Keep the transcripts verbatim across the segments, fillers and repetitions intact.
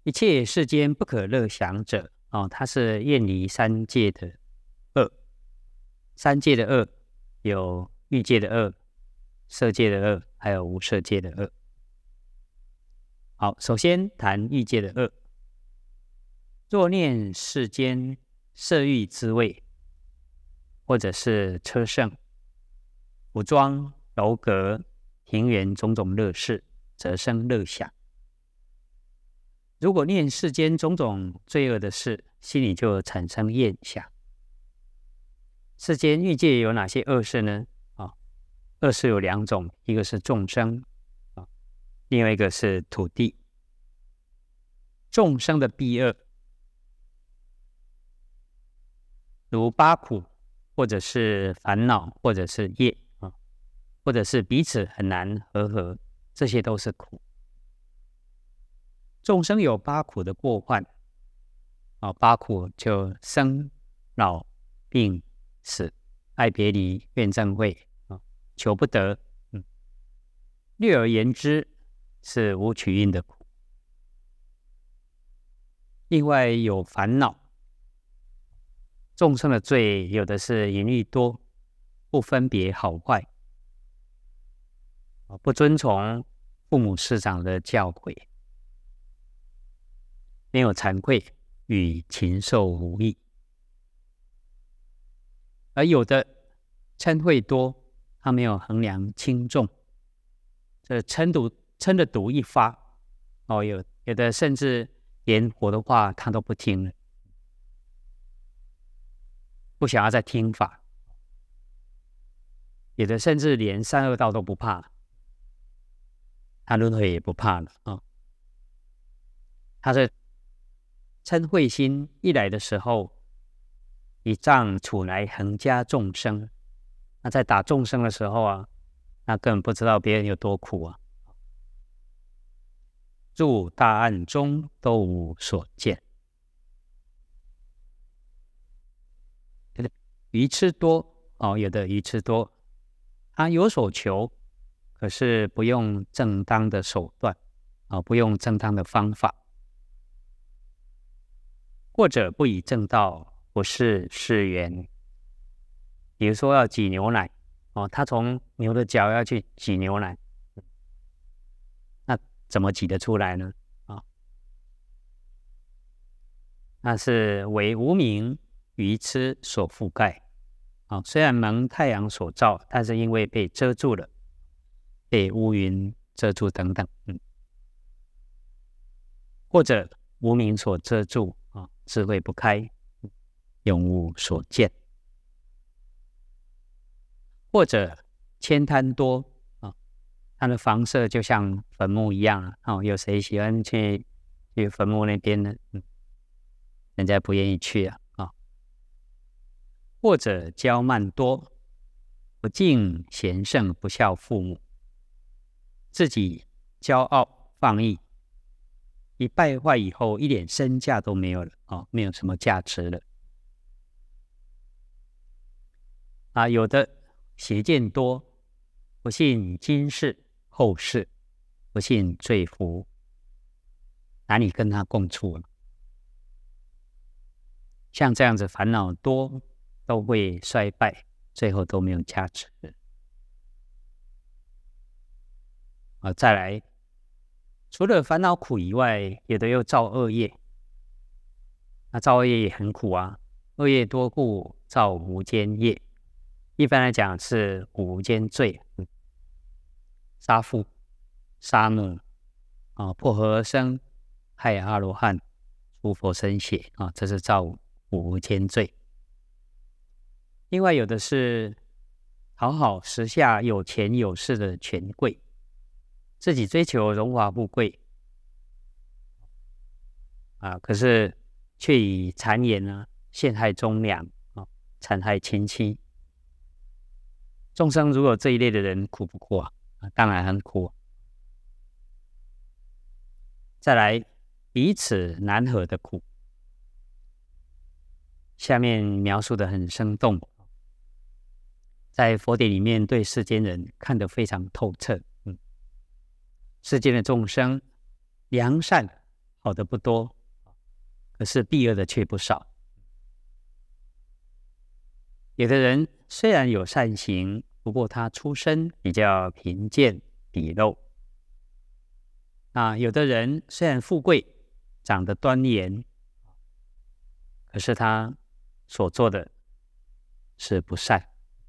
一切世间不可乐享者，哦，它是厌离三界的恶。三界的恶有欲界的恶、色界的恶，还有无色界的恶。好，首先谈欲界的恶。若念世间色欲滋味，或者是车乘、服装、楼阁、庭园种种乐事，则生乐想。如果念世间种种罪恶的事，心里就产生厌想。世间欲界有哪些恶事呢？啊，恶事有两种，一个是众生，啊，另外一个是土地。众生的弊恶，如八苦，或者是烦恼，或者是业，啊，或者是彼此很难和合，这些都是苦。众生有八苦的过患，啊，八苦就生、老、病、死、爱别离、怨憎会，啊，求不得。嗯，略而言之，是无取运的苦。另外有烦恼，众生的罪有的是淫欲多，不分别好坏，不遵从父母师长的教诲，没有惭愧，与禽兽无异。而有的嗔恚多，他没有衡量轻重，这嗔毒嗔的毒一发，哦，有有的甚至连我的话他都不听了，不想要再听法。有的甚至连三恶道都不怕，他轮回也不怕了啊、哦。他的嗔恚心一来的时候，以杖杵来横加众生。那在打众生的时候啊，那根本不知道别人有多苦啊。入大暗中都无所见。愚痴多哦，有的愚痴多，他有所求，可是不用正当的手段啊、哦，不用正当的方法，或者不以正道，不是是缘。比如说要挤牛奶哦，他从牛的脚要去挤牛奶，那怎么挤得出来呢？啊、哦，那是为无明愚痴所覆盖。哦，虽然蒙太阳所照，但是因为被遮住了，被乌云遮住等等，嗯，或者无明所遮住啊、哦，智慧不开，永无所见。或者悭贪多啊、哦，他的房舍就像坟墓一样哦，有谁喜欢去去坟墓那边呢？嗯，人家不愿意去啊啊、哦。或者骄慢多，不敬贤圣，不孝父母，自己骄傲放逸，一败坏以后，一点身价都没有了哦，没有什么价值了啊。有的邪见多，不信今世后世，不信罪福，哪里跟他共处了？像这样子烦恼多，都会衰败，最后都没有价值啊。再来，除了烦恼苦以外，有的又造恶业，那造恶业也很苦啊。恶业多故造无间业，一般来讲是无间罪，嗯、杀父、杀母啊，破和而生，害阿罗汉，出佛身血啊，这是造无间罪。另外有的是讨好时下有钱有势的权贵，自己追求荣华富贵啊，可是却以谗言啊陷害忠良啊，残害亲戚。众生如果这一类的人苦不苦啊？啊，当然很苦、啊。再来，彼此难合的苦，下面描述的很生动，在佛典里面对世间人看得非常透彻。嗯，世间的众生良善好的不多，可是避恶的却不少。有的人虽然有善行，不过他出身比较贫贱鄙陋。啊，有的人虽然富贵，长得端严，可是他所做的是不善。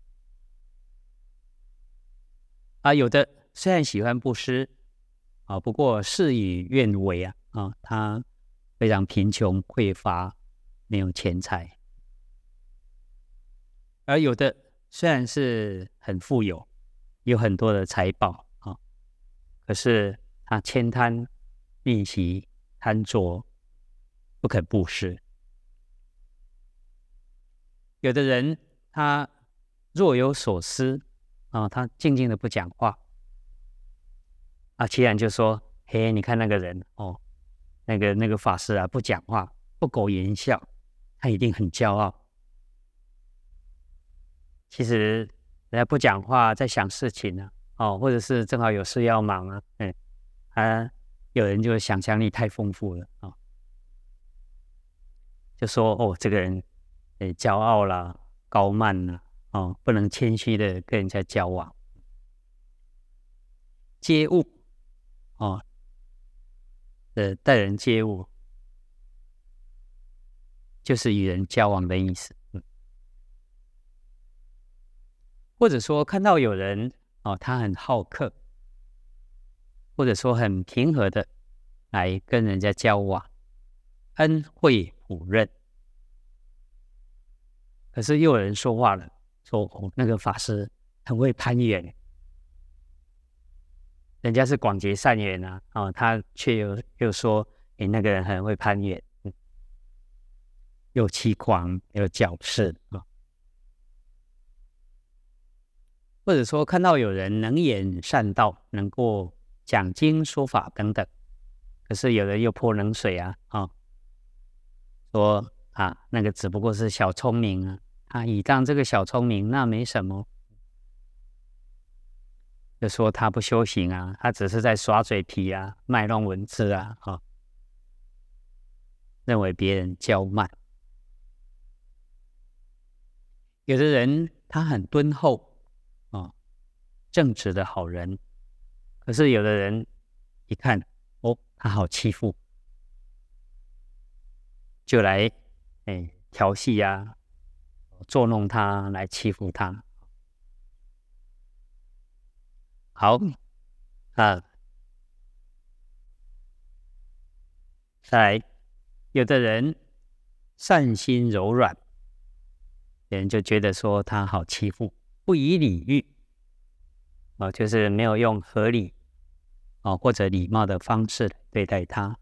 啊，有的虽然喜欢布施，啊，不过事与愿违啊，啊，他非常贫穷匮乏，没有钱财。而有的虽然是很富有，有很多的财宝啊，可是他悭贪、吝惜、贪着，不肯布施。有的人他若有所思啊，他静静的不讲话啊，其他人就说：“嘿，你看那个人哦，那个那个法师啊，不讲话，不苟言笑，他一定很骄傲。”其实人家不讲话，在想事情呢、啊，哦，或者是正好有事要忙啊，嗯，啊，有人就想象力太丰富了啊、哦，就说哦，这个人，诶，骄傲啦，高慢啦，哦，不能谦虚的跟人家交往，接物，哦，呃，待人接物，就是与人交往的意思，嗯。或者说看到有人哦，他很好客，或者说很平和的来跟人家交往，恩惠普任。可是又有人说话了，说哦，那个法师很会攀缘，人家是广结善缘啊，哦，他却又又说，诶，那个人很会攀缘，嗯，又欺狂又矫饰啊。哦，或者说看到有人能言善道，能够讲经说法等等，可是有人又泼冷水啊，啊、哦，说啊那个只不过是小聪明啊，啊以当这个小聪明那没什么，就说他不修行啊，他只是在耍嘴皮啊，卖弄文字啊，啊、哦，认为别人骄慢。有的人他很敦厚啊、哦，正直的好人，可是有的人一看，哦，他好欺负，就来哎调戏啊，捉弄他，来欺负他。好啊，再来，有的人善心柔软，别人就觉得说他好欺负，不以礼遇，哦，就是没有用合理哦或者礼貌的方式对待他。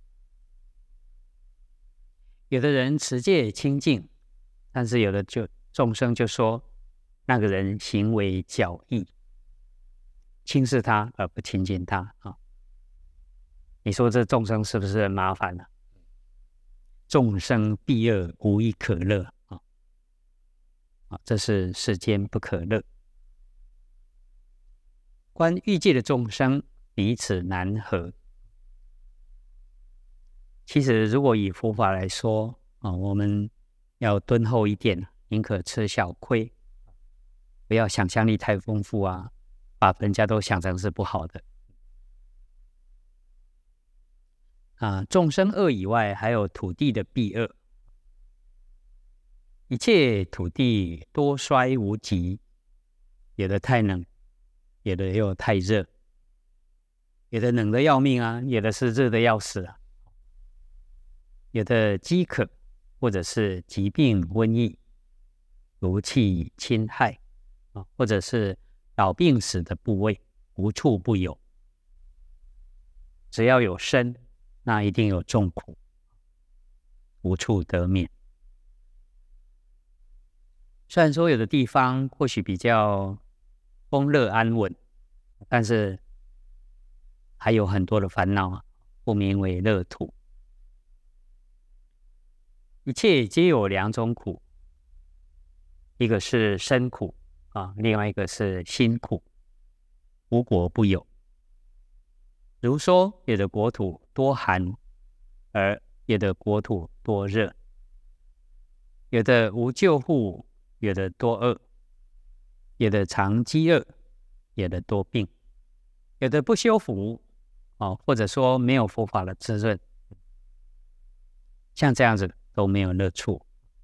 有的人持戒清净，但是有的就众生就说那个人行为狡异，轻视他而不亲近他啊、哦。你说这众生是不是很麻烦呢、啊？众生避恶，无一可乐啊、哦！啊，这是世间不可乐。观欲界的众生彼此难合。其实，如果以佛法来说啊、哦，我们要敦厚一点，宁可吃小亏，不要想象力太丰富啊，把人家都想成是不好的。啊，众生恶以外，还有土地的避恶。一切土地多衰无极，有的太冷，有的又太热，有的冷的要命啊，有的是热的要死啊，有的饥渴，或者是疾病瘟疫、毒气侵害啊，或者是老病死的部位，无处不有。只要有生，那一定有众苦，无处得免。虽然说有的地方或许比较丰乐安稳，但是还有很多的烦恼啊，不名为乐土。一切皆有两种苦，一个是身苦啊，另外一个是心苦，无国不有。如说有的国土多寒， 而有的国土多热，有的无救护，有的多饿，有的常饥饿，有的多病，有的不修福，哦，或者说没有佛法的滋润，像这样子都没有乐处。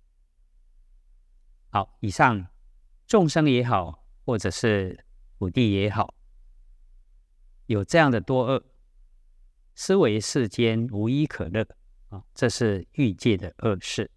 好，以上众生也好，或者是土地也好，有这样的多恶，思维世间无一可乐啊，这是欲界的恶事。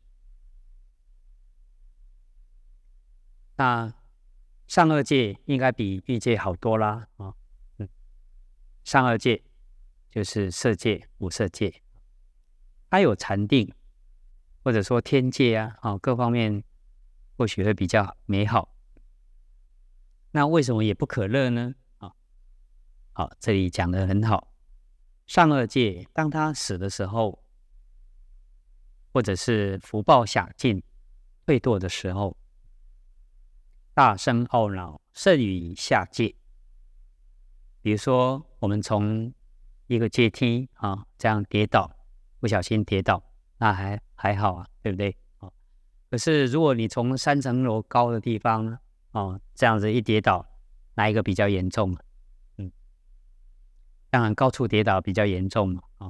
那上二界应该比欲界好多啦啊，嗯，上二界就是色界、无色界，它有禅定，或者说天界啊，啊，各方面或许会比较美好。那为什么也不可乐呢？啊，好，这里讲得很好。上二界，当他死的时候，或者是福报享尽、退堕的时候，大生懊恼，甚于下界。比如说，我们从一个阶梯啊，这样跌倒，不小心跌倒，那还还好啊，对不对？啊，可是如果你从三层楼高的地方哦，这样子一跌倒，哪一个比较严重？嗯，当然高处跌倒比较严重嘛，啊、哦、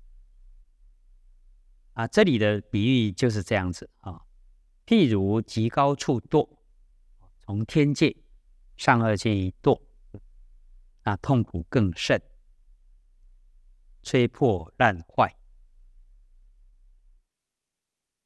啊，这里的比喻就是这样子啊、哦，譬如极高处堕，从天界上二界一堕，那痛苦更甚，摧破烂坏，